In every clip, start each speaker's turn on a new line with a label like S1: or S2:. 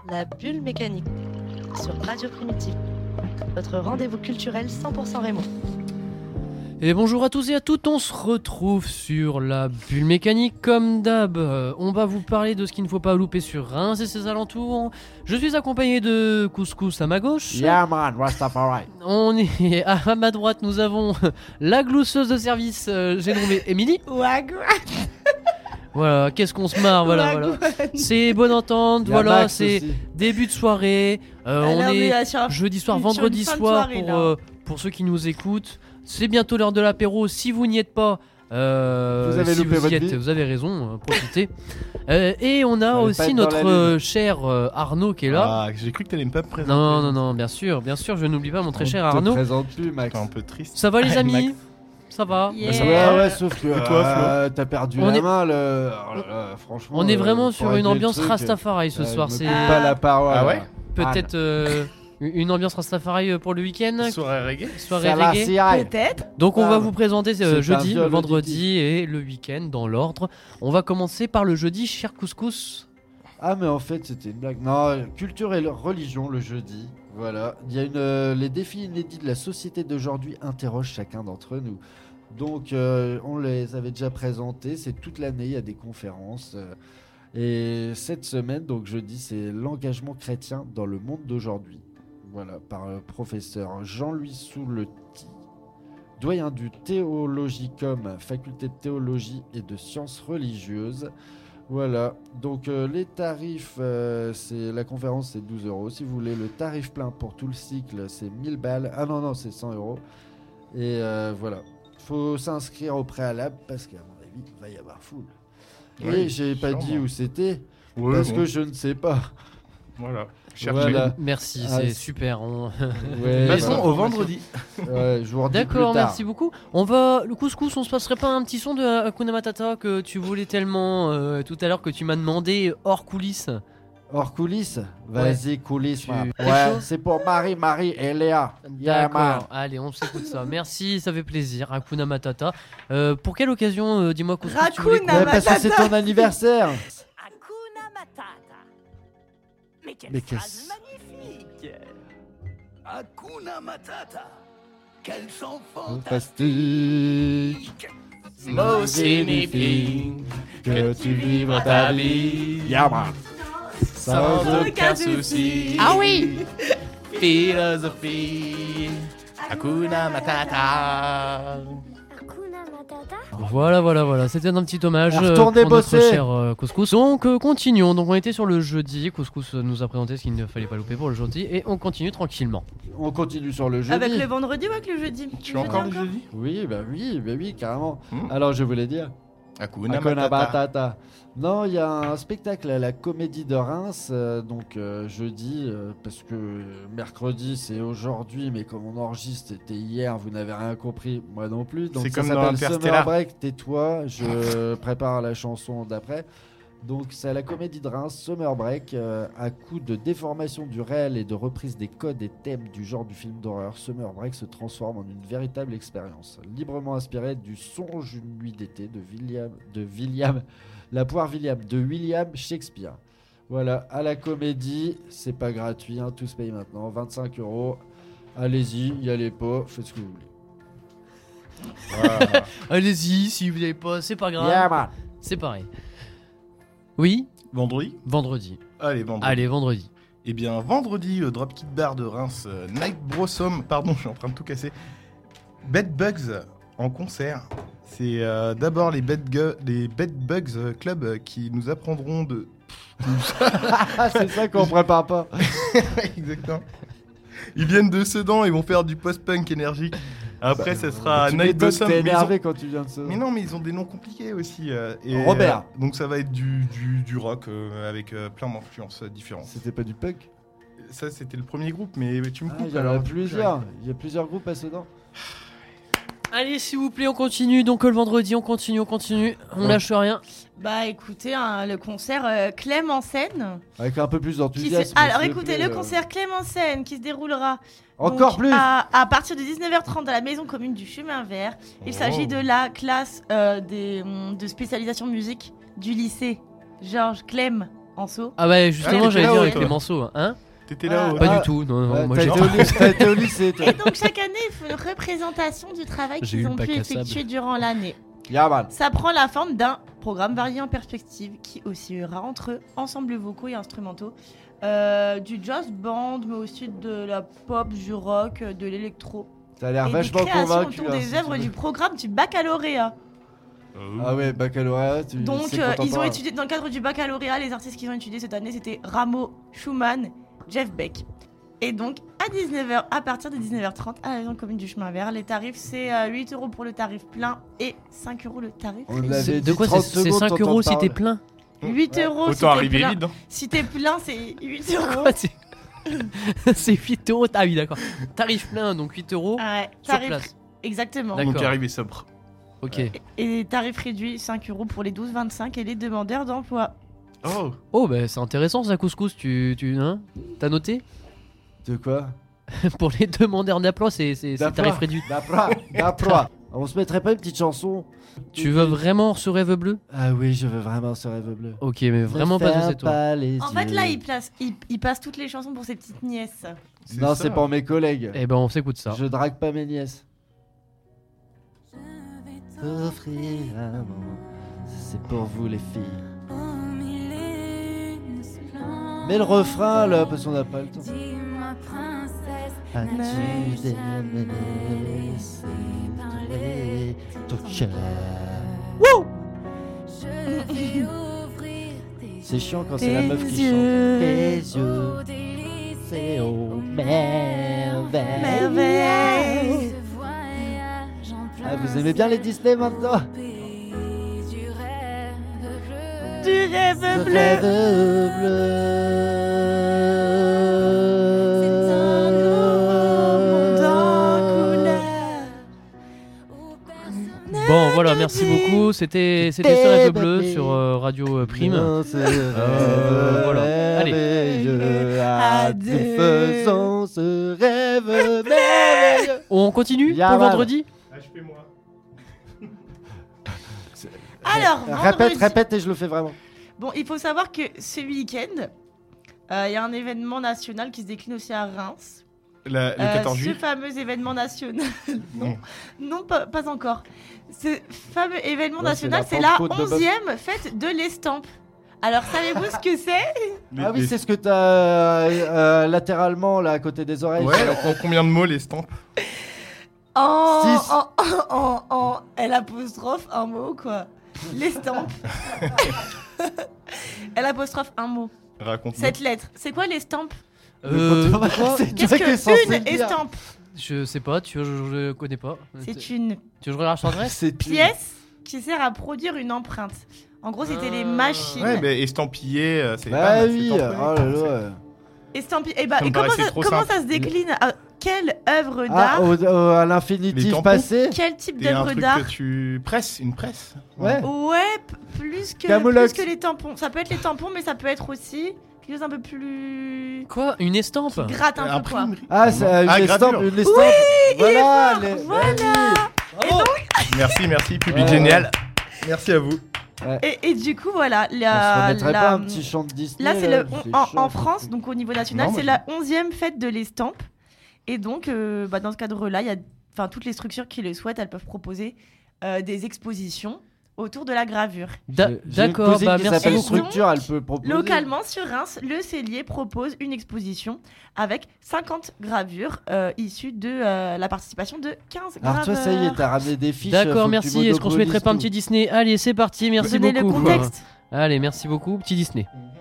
S1: La Bulle Mécanique sur Radio Primitive. Votre rendez-vous culturel 100% Raymond.
S2: Et bonjour à tous et à toutes, on se retrouve sur la Bulle Mécanique comme d'hab. On va vous parler de ce qu'il ne faut pas louper sur Reims et ses alentours. Je suis accompagné de Couscous à ma gauche.
S3: Yeah man, Rastafari.
S2: On est à ma droite, nous avons la glousseuse de service, j'ai nommé Émilie.
S4: Wagwan.
S2: Voilà, qu'est-ce qu'on se marre, voilà. C'est bonne entente, voilà,
S3: Max
S2: c'est
S3: aussi.
S2: début de soirée. On est jeudi soir,
S4: sur une
S2: vendredi
S4: fin de
S2: soir
S4: soirée,
S2: pour ceux qui nous écoutent. C'est bientôt l'heure de l'apéro. Si vous n'y êtes pas,
S3: Vous avez
S2: si
S3: loupé
S2: vous
S3: votre
S2: y êtes,
S3: vie.
S2: vous avez raison, profitez. Et on a
S3: Allez, pas
S2: aussi
S3: être dans la
S2: notre
S3: lune.
S2: cher Arnaud qui est là.
S5: Ah, j'ai cru que t'allais me pas me présenter.
S2: Non, bien sûr, je n'oublie pas mon très cher
S3: On te
S2: Arnaud.
S3: présente plus, Max.
S5: C'est un peu triste.
S2: Ça va les amis?
S5: Max.
S2: Ça va?
S4: Yeah.
S3: Ouais, sauf que
S5: Et toi, Flo
S3: t'as perdu
S2: On
S3: la
S2: est-
S3: main, le... oh là là, franchement.
S2: On est vraiment
S3: pour
S2: sur
S3: régler
S2: une
S3: le
S2: ambiance
S3: truc,
S2: Rastafari ce soir.
S3: me
S2: C'est
S3: coupe pas la parole.
S5: Ah ouais
S2: peut-être une ambiance Rastafari pour le week-end.
S5: Soirée reggae.
S2: Soirée
S3: Ça va,
S2: reggae.
S3: si, aïe.
S4: Peut-être.
S2: Donc on
S3: Ah,
S2: va vous présenter
S3: c'est un
S2: jeudi,
S3: viol
S2: le vendredi et le week-end dans l'ordre. On va commencer par le jeudi, cher Couscous.
S3: Ah, mais en fait, c'était une blague. Non, culture et religion le jeudi. Voilà. Il y a les défis inédits de la société d'aujourd'hui interrogent chacun d'entre nous. Donc, on les avait déjà présentés. C'est toute l'année, il y a des conférences. Et cette semaine, donc jeudi, c'est l'engagement chrétien dans le monde d'aujourd'hui. Voilà, par le professeur Jean-Louis Souleti, doyen du Théologicum, faculté de théologie et de sciences religieuses. Voilà, donc les tarifs, la conférence c'est 12 €. Si vous voulez le tarif plein pour tout le cycle, c'est 1000 balles. Ah non, c'est 100 €. Et voilà, faut s'inscrire au préalable parce qu'à mon avis, il va y avoir foule.
S5: Oui,
S3: Et j'ai pas
S5: sûrement.
S3: dit où c'était
S5: Ouais,
S3: parce
S5: bon.
S3: que je ne sais pas.
S5: Voilà.
S3: Voilà.
S2: Merci,
S3: Ah,
S2: c'est
S3: c'est-
S2: super.
S3: Ouais,
S5: Passons
S3: voilà.
S5: au vendredi.
S3: Ouais, je vous redis
S2: D'accord,
S3: plus tard.
S2: merci beaucoup. Le Couscous, on se passerait pas un petit son de Hakuna Matata que tu voulais tellement tout à l'heure que tu m'as demandé hors coulisses.
S3: Hors coulisses, vas-y coulisses.
S2: Tu-
S3: man.
S2: Quelque
S3: Ouais,
S2: chose
S3: c'est pour Marie et Léa. Yeah, man.
S2: D'accord, allez, on s'écoute ça. Merci, ça fait plaisir. Hakuna Matata. Pour quelle occasion, dis-moi Couscous, tu voulais
S4: Hakuna
S2: quoi
S3: Ouais, parce que c'est ton anniversaire.
S6: Hakuna Matata. Mais quelle
S3: Mais
S6: phrase magnifique.
S7: Hakuna Matata. Quel chant
S3: Fantastique.
S2: Mot signifie
S3: que tu vivras ta vie. Yeah, man.
S2: sans
S4: aucun souci.
S2: Ah oui. Philosophie. Hakuna Matata.
S8: Hakuna Matata.
S2: Voilà, c'était un petit hommage
S3: Retournez
S2: pour notre
S3: bosser.
S2: cher Couscous. Donc continuons, donc on était sur le jeudi, Couscous nous a présenté ce qu'il ne fallait pas louper pour le jeudi et on continue tranquillement.
S3: On continue sur le jeudi.
S4: Avec le vendredi ou avec le jeudi?
S5: Tu as encore le jeudi
S3: Oui, carrément.
S5: Hmm.
S3: Alors je voulais dire.
S5: Hakuna
S3: Hakuna
S5: Matata.
S3: Matata. Non, il y a un spectacle à la Comédie de Reims, jeudi, parce que mercredi c'est aujourd'hui, mais comme on enregistre, c'était hier, vous n'avez rien compris, moi non plus. Donc
S5: C'est
S3: ça
S5: comme dans
S3: s'appelle Summer
S5: Interstellar.
S3: Break, tais-toi, je prépare la chanson d'après. Donc c'est à la Comédie de Reims, Summer Break, à coup de déformation du réel et de reprise des codes et thèmes du genre du film d'horreur, Summer Break se transforme en une véritable expérience, librement inspirée du Songe d'une nuit d'été de William Shakespeare. Voilà, à la Comédie, c'est pas gratuit, hein, tout se paye maintenant, 25 €. Allez-y, y allez pas, faites ce que vous voulez. Voilà.
S2: Allez-y, si vous n'avez pas, c'est pas grave.
S3: Yeah, man.
S2: C'est pareil. Oui,
S5: Vendredi.
S2: vendredi.
S5: Allez, vendredi.
S2: Vendredi.
S5: Eh bien, vendredi, le Dropkick Bar de Reims, Night Blossom, pardon, je suis en train de tout casser. Bed Bugs en concert. C'est d'abord les Bed Bugs Club qui nous apprendront de.
S3: Ah, c'est ça qu'on prépare pas.
S5: Exactement. Ils viennent de Sedan et vont faire du post-punk énergique. Après, ça sera
S3: Tu
S5: Night
S3: m'étonnes,
S5: Blossom.
S3: t'es
S5: mais ils ont-
S3: énervé quand tu viens de ça.
S5: Mais non, mais ils ont des noms compliqués aussi.
S3: Robert.
S5: Donc ça va être du rock avec plein d'influences différentes.
S3: C'était pas du punk.
S5: Ça, c'était le premier groupe, mais tu me
S3: Ah,
S5: coupes.
S3: il y en a
S5: alors,
S3: plusieurs. Il y a plusieurs groupes à Sedan.
S2: Allez, s'il vous plaît, on continue. Donc le vendredi, on continue. On lâche rien.
S4: Bah écoutez, le concert Clem en scène.
S3: Avec un peu plus
S4: Qui
S3: d'enthousiasme.
S4: Alors
S3: s'il te
S4: écoutez,
S3: plaît,
S4: le concert Clem en scène qui se déroulera
S3: Encore
S4: donc,
S3: plus.
S4: à partir de 19h30 à la maison commune du Chemin Vert. Il s'agit de la classe de spécialisation musique du lycée Georges Clem Anso.
S2: Ah ouais, justement,
S5: Ah,
S2: j'allais
S5: là,
S2: dire
S5: ouais,
S2: avec
S5: toi.
S2: les manceaux. Hein?
S5: T'étais là
S4: Ah.
S2: Pas
S3: Ah.
S2: du tout. Non,
S3: Ouais,
S2: moi
S3: t'as
S2: j'ai
S3: été au lycée, toi.
S4: Et donc chaque année, il faut une représentation du travail
S2: J'ai eu
S4: qu'ils
S2: le
S4: ont
S2: bac
S4: pu
S2: à sable.
S4: effectuer durant l'année.
S3: Yaman.
S4: Ça prend la forme d'un programme varié en perspective qui oscillera entre ensembles vocaux et instrumentaux, du jazz band, mais aussi de la pop, du rock, de l'électro.
S3: T'as l'air
S4: Et des
S3: vachement
S4: créations
S3: convaincu.
S4: autour
S3: hein,
S4: des
S3: si
S4: œuvres
S3: tu veux.
S4: du programme du baccalauréat.
S3: Ah ouais, baccalauréat.
S4: Donc
S3: c'est
S4: ils ont
S3: contemporain.
S4: étudié, dans le cadre du baccalauréat, les artistes qu'ils ont étudiés cette année, c'était Rameau, Schumann, Jeff Beck. Et donc à 19h, à partir de 19h30, à la maison commune du chemin vert, les tarifs c'est 8 € pour le tarif plein et 5 € le tarif
S3: On
S4: réduit.
S3: avait
S2: De
S3: dit
S2: quoi
S3: 30
S2: c'est
S3: secondes,
S2: 5
S3: ton temps
S2: euros
S3: de
S2: si t'es
S3: parole.
S2: plein
S4: 8 € si
S5: Autant
S4: t'es
S5: arriver
S4: plein.
S5: vite. hein.
S4: Si t'es plein, c'est 8 €.
S2: Quoi, c'est 8 euros. Ah oui, d'accord. Tarif plein, donc 8 euros
S4: Ouais,
S2: sur
S4: tarif
S2: place.
S4: exactement.
S2: D'accord.
S5: Donc arrivé sobre.
S2: Ok.
S4: Et tarif réduit 5 € pour les 12-25 et les demandeurs d'emploi.
S5: Oh.
S2: Oh, bah c'est intéressant ça, couscous. Hein T'as noté?
S3: De quoi?
S2: Pour les demandeurs d'emploi, c'est tarif réduit.
S3: D'après. On se mettrait pas une petite chanson?
S2: Tu veux vraiment ce rêve bleu?
S3: Ah oui, je veux vraiment ce rêve bleu.
S2: Ok, mais vraiment
S3: Ne
S2: pas de
S3: ferme
S2: c'est toi.
S3: pas les
S4: En fait,
S3: yeux.
S4: là, il passe toutes les chansons pour ses petites nièces.
S3: Non,
S5: ça.
S3: c'est pour mes collègues.
S2: Eh ben, on s'écoute ça.
S3: Je drague pas mes nièces. Offrir un moment, c'est pour vous les filles. Mais le refrain là, parce qu'on n'a pas le temps. As-tu démêlé ton cœur? C'est chiant quand c'est la meuf qui chante. Tes yeux, c'est au merveille. Ah, vous aimez bien les Disney maintenant?
S4: Du rêve
S3: Ce
S4: bleu.
S3: rêve bleu.
S2: Bon, voilà, merci beaucoup. C'était ce rêve bleu sur Radio Prime.
S3: Non, c'est
S2: voilà. Allez.
S3: merveilleux.
S4: À
S3: Nous
S4: deux.
S3: faisons ce rêve merveilleux.
S2: On continue
S3: Ya
S2: pour
S3: man.
S2: vendredi?
S5: HP-moi.
S4: Alors, vendredi.
S3: Répète et je le fais vraiment.
S4: Bon, il faut savoir que ce week-end, il y a un événement national qui se décline aussi à Reims.
S5: Le 14
S4: Ce
S5: juillet.
S4: fameux événement national. Non, pas encore. Ce fameux événement
S3: Ouais, c'est
S4: national,
S3: la
S4: c'est la
S3: Pentecôte de bœuf.
S4: 11e fête de l'estampe. Alors, savez-vous ce que c'est?
S3: Ah oui, c'est ce que t'as latéralement là à côté des oreilles.
S5: Ouais, en combien de mots l'estampes?
S3: Six.
S4: En L apostrophe un mot, quoi. L'estampe. L apostrophe un mot.
S5: Raconte-moi.
S4: Cette lettre. C'est quoi l'estampe?
S2: Quoi
S3: C'est
S4: Qu'est-ce
S3: toi qui es censé
S4: que
S3: le
S4: une
S3: dire.
S4: estampe?
S2: Je sais pas, je connais pas.
S4: C'est une
S2: Tu veux que je regarde sur adresse?
S3: C'est
S4: pièce qui sert à produire une empreinte. En gros, c'était les machines.
S5: Ouais, mais estampillé, c'est
S3: Bah
S5: pas mal,
S3: oui,
S5: c'est
S3: oh
S5: temporel.
S3: là là.
S4: Estampillé. Et bah,
S5: Ça me
S4: et comment,
S5: paraissait
S4: ça,
S5: trop
S4: comment
S5: simple.
S4: ça se décline? Quelle œuvre
S3: Ah,
S4: d'art?
S3: à
S5: Les
S3: l'infinitif
S5: tampons.
S3: passé.
S4: Quel type
S5: C'est un
S4: d'œuvre
S5: truc
S4: d'art?
S5: que tu presses, une presse.
S3: Ouais.
S4: Ouais, plus
S3: Camoulox.
S4: que les tampons. Ça peut être les tampons, mais ça peut être aussi quelque chose un peu plus.
S2: Quoi? Une estampe?
S4: Gratte un peu, quoi.
S5: Imprimerie.
S3: Ah, c'est une estampe,
S5: gravure.
S3: une estampe. Voilà, les...
S4: Voilà.
S5: Merci, public
S3: Ouais,
S5: génial. Merci à vous.
S4: Et du coup, voilà.
S3: On se remettrait pas un petit chant de Disney.
S4: Là, c'est
S3: c'est
S4: en
S3: chaud.
S4: France, donc au niveau national,
S5: Non,
S4: c'est
S5: moi,
S4: la 11e fête de l'estampe. Et donc, dans ce cadre-là, il y a toutes les structures qui le souhaitent, elles peuvent proposer des expositions autour de la gravure.
S3: J'ai une
S2: D'accord,
S3: cousine
S2: bah
S3: qui
S2: merci
S3: s'appelle
S2: beaucoup.
S3: Structure, elle peut proposer.
S4: Localement, sur Reims, le cellier propose une exposition avec 50 gravures issues de la participation de 15
S3: Alors toi,
S4: graveurs.
S3: ça y est, t'as ramené des fiches.
S2: D'accord,
S3: faut que
S2: merci.
S3: tu
S2: Est-ce qu'on se mettrait pas un
S3: monopolises
S2: petit Disney? Allez, c'est parti, merci
S4: Donnez
S2: beaucoup.
S4: le contexte.
S2: Allez, merci beaucoup, petit Disney.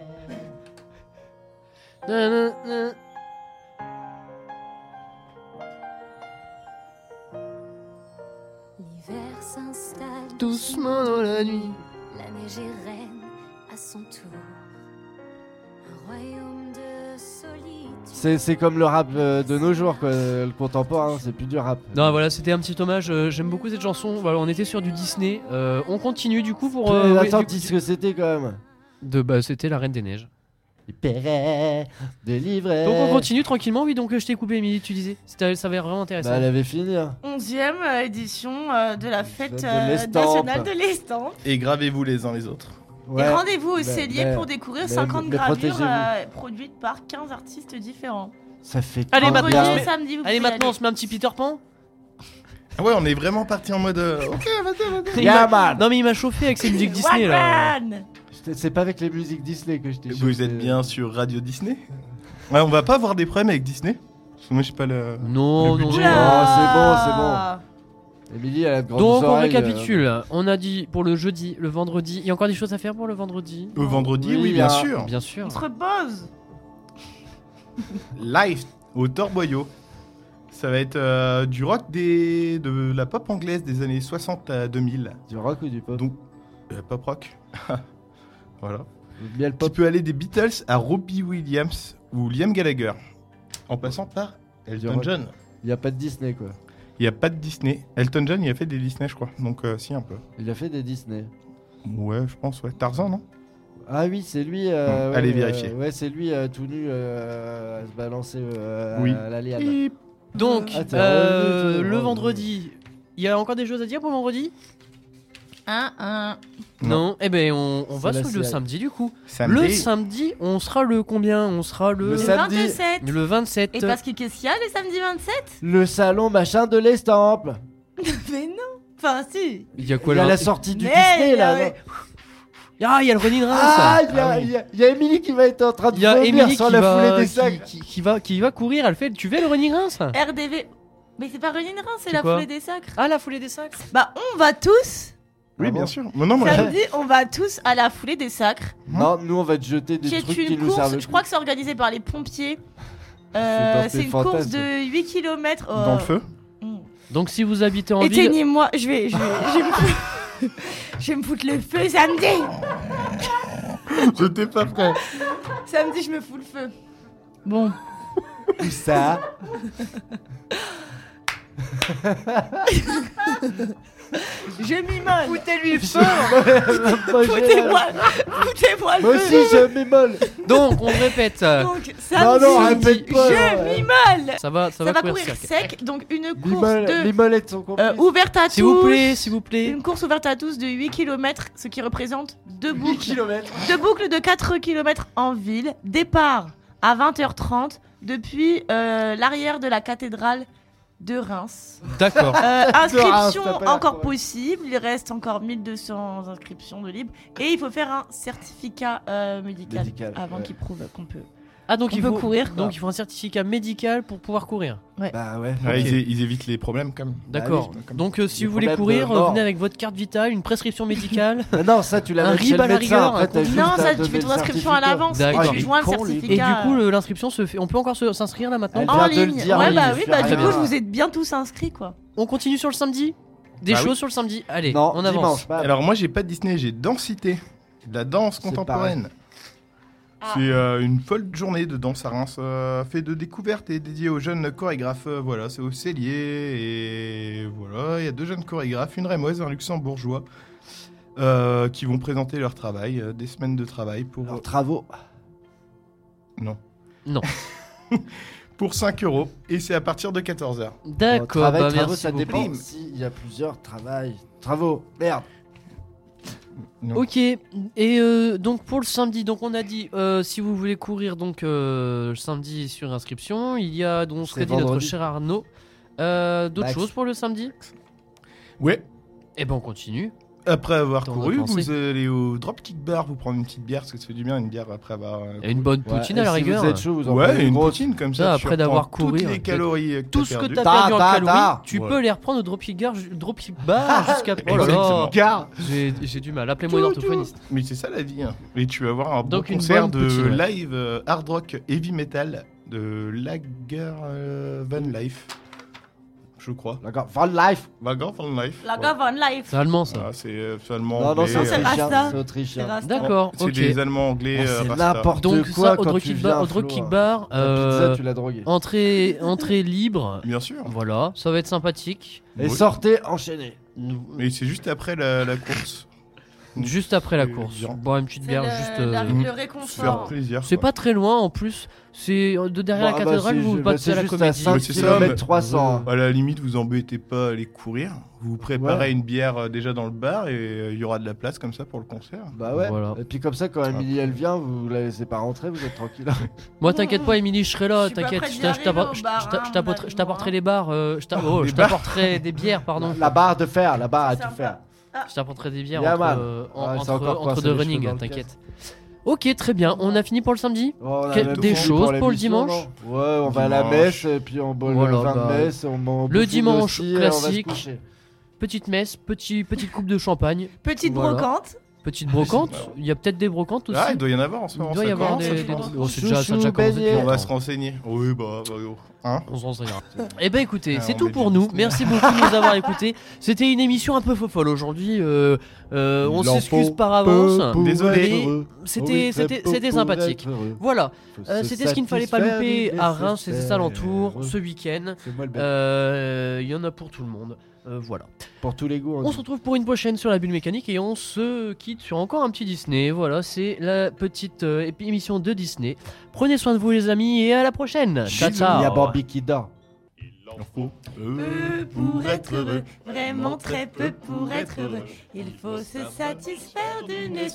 S8: L'hiver s'installe
S2: Doucement dans la nuit.
S8: La neige est reine à son tour. Un royaume de solitude.
S3: C'est comme le rap de nos jours, quoi. Le contemporain, c'est plus du rap.
S2: Non, voilà, c'était un petit hommage. J'aime beaucoup cette chanson. Voilà, on était sur du Disney. On continue du coup pour.
S3: Attends,
S2: oui,
S3: dis ce que c'était quand même.
S2: C'était la Reine des Neiges.
S3: Il paierait, délivrait.
S2: Donc on continue tranquillement. Oui, donc je t'ai coupé, Émilie, tu disais. Ça avait vraiment intéressant.
S3: Bah, elle avait fini. Hein.
S4: 11e édition de la fête
S3: de l'estampe.
S4: nationale de l'estampe.
S5: Et gravez-vous les uns les autres.
S3: Ouais.
S4: Et rendez-vous au
S3: Mais-
S4: cellier
S3: mais-
S4: pour découvrir
S3: mais-
S4: 50
S3: mais
S4: gravures
S3: protégez-vous.
S4: produites par 15 artistes différents.
S3: Ça fait
S2: Allez,
S3: combien
S2: maintenant,
S4: Vendredi
S2: je
S4: et samedi, vous
S2: Allez,
S4: pouvez y
S2: maintenant, on
S4: aller.
S2: se met un petit Peter Pan.
S5: Ah ouais, on est vraiment parti en mode. Ok, vas-y.
S3: Yeah, man.
S2: Non, mais il m'a chauffé avec ses musiques Disney là.
S4: Wagwan.
S3: C'est pas avec les musiques Disney que je t'ai
S5: Vous êtes bien sur Radio Disney. Ouais, on va pas avoir des problèmes avec Disney. Parce que moi, j'ai pas le.
S2: Non,
S5: Le
S2: non,
S5: budget.
S2: non.
S4: Oula.
S3: Émilie, elle a de grandes
S2: Donc on
S3: oreilles,
S2: récapitule. On a dit pour le jeudi, le vendredi. Il y a encore des choses à faire pour le vendredi.
S5: Au vendredi,
S3: Oui,
S5: oui, bien
S3: hein.
S5: sûr.
S2: Bien sûr.
S4: On se repose.
S5: Live au Torboyau. Ça va être du rock de la pop anglaise des années 60 à 2000.
S3: Du rock ou du pop?
S5: Donc, pop rock. Voilà.
S3: Bien le
S5: Tu
S3: pop.
S5: peux aller des Beatles à Robbie Williams ou Liam Gallagher. En passant par Elton
S3: rock.
S5: John.
S3: Il y a pas de Disney quoi.
S5: Il n'y a pas de Disney. Elton John, il a fait des Disney, je crois. Donc, si, un peu.
S3: Il a fait des Disney.
S5: Ouais, je pense, ouais. Tarzan, non?
S3: Ah oui, c'est lui.
S5: allez vérifier.
S3: Ouais, c'est lui tout nu à se balancer
S5: Oui.
S3: à la liane.
S5: Bip.
S2: Donc
S3: Ah, t'es revenu, toi.
S2: le vendredi, il y a encore des choses à dire pour le vendredi? Non. Eh ben on va
S3: C'est la
S2: sur le
S3: série.
S2: samedi du coup.
S5: Samedi.
S2: Le samedi, on sera le combien? On sera
S3: Le
S4: Le
S3: samedi.
S4: 27.
S2: le 27.
S4: Et parce que qu'est-ce qu'il y a le samedi 27?
S3: Le salon machin de l'estampe.
S4: Mais non. Enfin, si.
S2: Il y a quoi
S3: Il y a
S2: là?
S3: la sortie du
S4: Mais,
S3: Disney là.
S4: ouais.
S3: non
S2: Ah, il y a le Ronin Reims.
S3: Ah, il y
S2: Ah
S3: a-
S2: oui.
S3: il y a Émilie qui va être en train de
S2: Il y a
S3: vomir
S2: Émilie
S3: sur
S2: qui
S3: la
S2: va,
S3: foulée des sacs.
S2: qui va courir. Elle fait. Tu veux le Ronin Reims?
S4: RDV. Mais c'est pas Renin Reims, c'est
S2: C'est
S4: la
S2: quoi
S4: foulée des sacres.
S2: Ah, la foulée des sacs.
S4: Bah, on va tous.
S5: Oui,
S3: Ah
S5: bien
S3: bon
S5: sûr. Non, moi,
S4: Samedi, on va tous à la foulée des sacres.
S3: Non, nous on va te jeter des
S4: Qui
S3: trucs
S4: est
S3: qui
S4: une
S3: nous servent.
S4: course, je crois que c'est organisé par les pompiers.
S3: dans
S4: C'est
S3: tes
S4: une course
S3: fantasmes.
S4: de 8 km.
S5: dans le feu.
S2: Donc si vous habitez en ville,
S4: Éteignez-moi, je vais je vais me foutre le feu samedi.
S5: Je t'ai pas prêt.
S4: Samedi, je me fous le feu. Bon.
S3: Où ça?
S4: Je m'immole.
S2: foutez-lui le feu.
S4: Foutez-moi le
S3: Moi
S4: feu.
S3: aussi je m'émole.
S2: Donc on répète.
S4: Donc,
S3: Non,
S4: samedi,
S3: non, répète pas.
S4: je m'immole.
S2: Ça va
S4: Ça va courir
S2: courir
S4: sec. Donc, une course
S3: L'immole- L'immolette sont complices.
S4: ouverte à tous.
S2: S'il vous plaît, s'il vous plaît.
S4: Une course ouverte à tous de 8 km, ce qui représente 2
S3: 8
S4: boucles.
S3: kilomètres.
S4: Deux boucles de 4 km en ville. Départ à 20h30 depuis l'arrière de la cathédrale de Reims.
S2: D'accord.
S4: Inscription
S3: t'as pas l'air
S4: encore
S3: correct.
S4: possible. Il reste encore 1200 inscriptions de libre. Et il faut faire un certificat médical,
S3: Médical,
S4: avant
S3: ouais.
S4: qu'il prouve qu'on peut.
S2: Ah donc
S4: On
S2: il
S4: peut
S2: faut
S4: courir, quoi.
S2: Donc il faut un certificat médical pour pouvoir courir.
S3: Bah ouais.
S5: Ouais,
S2: Ok.
S5: ils évitent les problèmes quand même.
S2: D'accord.
S3: oui,
S5: comme-
S2: Donc si
S3: Les
S2: vous voulez
S3: problèmes de
S2: courir,
S3: mort.
S2: venez avec votre carte vitale, une prescription médicale.
S3: Ah non, ça tu l'as
S2: Un
S3: même chez
S2: rib
S3: le
S2: à la
S3: médecin.
S2: rigueur,
S3: Après, t'as juste
S4: Non,
S3: à
S4: ça, tu
S3: donner
S4: fais ton
S3: le
S4: inscription à
S3: certificat.
S4: l'avance.
S2: D'accord.
S4: Et tu joins le
S3: Con, lui.
S2: Et
S4: certificat.
S2: du coup l'inscription se fait. On peut encore s'inscrire là maintenant.
S3: Elle
S4: En
S3: vient de le
S4: ligne.
S3: dire,
S4: Ouais,
S3: oui,
S4: bah
S3: je
S4: oui,
S3: suis
S4: bah du
S3: arrivé.
S4: coup, vous êtes bien tous inscrits, quoi.
S2: On continue sur le samedi. Des
S5: Bah
S2: choses
S5: oui.
S2: sur le samedi. Allez,
S3: Non,
S2: on avance.
S3: dimanche. Pas.
S5: Alors, moi, j'ai pas de Disney, j'ai Densité. De la danse
S3: C'est
S5: contemporaine.
S4: Ah.
S5: C'est une folle journée de danse à Reims, fait de découvertes et dédiée aux jeunes chorégraphes. Voilà, c'est au Cellier et voilà, il y a 2 jeunes chorégraphes, une rémoise et un luxembourgeois, qui vont présenter leur travail, des semaines de travail pour
S3: Leurs travaux.
S5: non
S2: Non.
S5: pour 5 € et c'est à partir de 14h.
S2: D'accord.
S3: Travail,
S2: bah,
S3: travaux,
S2: merci
S3: ça
S2: beaucoup.
S3: dépend s'il y a plusieurs travails. Travaux. Merde.
S5: Non.
S2: Ok, et donc pour le samedi, donc on a dit si vous voulez courir donc le samedi sur inscription, il y a donc ce
S3: C'est
S2: qu'a dit notre
S3: vendredi.
S2: cher Arnaud. D'autres
S3: Max.
S2: choses pour le samedi?
S5: Ouais.
S2: Eh ben on continue.
S5: Après avoir
S2: T'en as
S5: couru,
S2: pensé
S5: vous allez au Dropkick Bar, vous prendre une petite bière parce que ça fait du bien une bière après avoir.
S2: Et une bonne
S3: Ouais,
S2: poutine
S3: et
S2: à la
S3: si
S2: rigueur.
S3: Vous êtes chaud, vous en
S5: Ouais,
S3: prenez
S5: une
S3: grosse.
S5: poutine comme
S2: Ça,
S5: ça.
S2: après
S5: tu
S2: d'avoir
S5: reprends
S2: couru,
S5: toutes les calories que
S2: Tout
S5: t'as
S2: ce que
S5: perdues.
S2: t'as perdu en
S3: Ta, ta,
S2: calories,
S3: ta.
S2: tu
S5: Ouais.
S2: peux les reprendre au Dropkick Bar jusqu'à. Oh là
S5: Exactement.
S2: là,
S3: Gare.
S2: j'ai du mal. Appelez-moi une orthophoniste.
S5: Mais c'est ça la vie. Hein. Et tu vas voir un
S2: Donc
S5: bon
S2: une
S5: concert
S2: bonne
S5: de
S2: poutine, ouais.
S5: live hard rock heavy metal de Lager Van Life. Je crois.
S3: D'accord. Van Life.
S5: Lager Van Life.
S4: La
S5: Ouais.
S4: gave on life.
S2: C'est allemand ça.
S5: Ah, c'est seulement
S3: Non, non,
S5: anglais.
S3: c'est
S4: c'est
S3: autrichien.
S4: Rasta.
S3: C'est
S4: C'est
S3: autrichien.
S4: Rasta.
S2: D'accord,
S5: C'est
S2: ok.
S5: des Allemands anglais.
S3: Oh, c'est
S5: Rasta.
S3: n'importe
S2: Donc
S3: quoi
S2: ça au
S3: quand tu
S2: Dropkick
S3: viens,
S2: Bar, au
S3: Flo,
S2: Dropkick
S3: hein.
S2: Bar,
S3: La pizza, tu l'as droguée.
S2: entrée libre.
S5: Bien sûr.
S2: Voilà, ça va être sympathique.
S3: Et
S5: Oui.
S3: sortez, enchaînez.
S2: Nous-
S5: Mais c'est juste après la course.
S2: Juste après la course.
S5: Bien.
S2: Boire une petite
S4: C'est
S2: bière,
S4: le,
S2: juste.
S4: le
S5: Se faire
S4: réconfort.
S5: plaisir.
S2: C'est
S5: quoi.
S2: pas très loin en plus. C'est de derrière
S3: Bah,
S2: la cathédrale,
S3: c'est
S2: vous
S3: ju-
S2: passez
S3: c'est
S2: à la
S3: juste à
S2: comédie.
S3: 5
S5: Mais c'est ça,
S3: km
S5: mais-
S3: 300.
S5: À la limite, vous embêtez pas à aller courir. Vous vous préparez
S3: Ouais.
S5: une bière déjà dans le bar et il y aura de la place comme ça pour le concert.
S3: Bah ouais.
S2: Voilà.
S3: Et puis comme ça, quand Emily elle vient, vous la laissez pas rentrer, vous êtes tranquille.
S2: Moi, t'inquiète pas, Émilie, je serai là.
S4: Je suis pas
S2: T'inquiète,
S4: prête
S2: je
S4: d'y
S2: t'a- je
S4: arriver
S2: t'apporte-
S4: au
S2: je-
S4: bar,
S2: je t'a-
S4: hein,
S2: je t'apporterai-
S4: mon
S2: je t'apporterai
S4: avis,
S2: des bars. Je
S5: Des
S2: t'apporterai des bières, pardon.
S3: La barre de fer, la barre à
S4: C'est
S3: tout faire.
S4: sympa.
S2: Je t'apporterai des bières
S3: Yeah,
S2: entre,
S3: man.
S2: en-
S3: c'est
S2: entre,
S3: encore
S2: entre
S3: coincé
S2: deux
S3: les cheveux
S2: running,
S3: dans le
S2: t'inquiète. Ok, très bien. On a fini pour le samedi.
S3: Oh, on a
S2: Quel-
S3: même
S2: des
S3: fini
S2: choses pour le
S3: l'émission,
S2: dimanche
S3: non Ouais, on va à la
S5: Dimanche.
S3: messe et puis on boit
S2: Voilà,
S3: le vin
S2: bah,
S3: de messe. On bouffe
S2: le
S3: une
S2: dimanche
S3: hostie et on va se
S2: classique.
S3: coucher.
S2: Petite messe, petite coupe de champagne,
S4: Petite
S2: Voilà.
S4: brocante.
S2: petite brocante. Il y a peut-être des brocantes aussi.
S5: Ah, il doit y en avoir en ce moment.
S2: Il doit y
S5: ça
S2: avoir
S5: commence,
S2: des.
S5: je pense.
S2: Oh, c'est déjà, ça a déjà
S3: Chouchou,
S2: commencé depuis
S3: beignet.
S5: On va
S2: longtemps.
S5: se renseigner. Oui, bah, hein.
S2: On s'en renseignera. Eh ben écoutez,
S5: Ah,
S2: c'est
S5: on
S2: tout
S5: est
S2: pour
S5: bien
S2: nous.
S5: Disney.
S2: Merci beaucoup de nous avoir écoutés. C'était une émission un peu fofolle aujourd'hui. On
S3: Il en
S2: s'excuse
S3: faut
S2: par
S3: peu
S2: avance.
S3: pour
S5: Désolé.
S3: être heureux.
S2: C'était-
S3: Oui,
S2: c'était-
S3: peu
S2: c'était
S3: pour
S2: sympathique.
S3: être heureux.
S2: Voilà,
S3: Faut se
S2: c'était ce qu'il ne fallait pas
S3: satisfaire
S2: louper
S3: du
S2: à Reims et ses
S3: nécessaire.
S2: alentours ce week-end.
S3: C'est moi le bête.
S2: Il y en a pour tout le monde. Voilà.
S3: Pour tous les goûts.
S2: On se retrouve pour une prochaine sur la bulle mécanique et on se quitte sur encore un petit Disney. Voilà, c'est la petite émission de Disney. Prenez soin de vous les amis et à la prochaine. Ciao
S3: Il y a
S2: ciao.
S3: Bambi qui dort.
S5: Il en faut
S4: Peu pour être heureux, vraiment très peu pour être heureux. Il faut se satisfaire du nécessaire.